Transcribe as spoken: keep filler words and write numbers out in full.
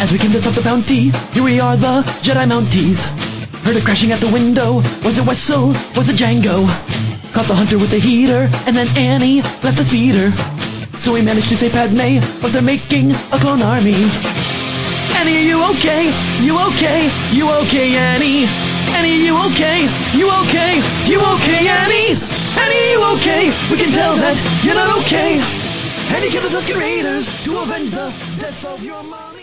As we came to stop the bounty, here we are, the Jedi Mounties. Heard it crashing at the window. Was it Wessel? Was it Django? Caught the hunter with the heater, and then Annie left the speeder. So we managed to save Padme, but they're making a clone army. Annie, are you okay? You okay? You okay, Annie? Annie, you okay? You okay? You okay, Annie? Annie, you okay? We can tell that you're not okay. Annie killed the Tusken Raiders to avenge the death of your mom.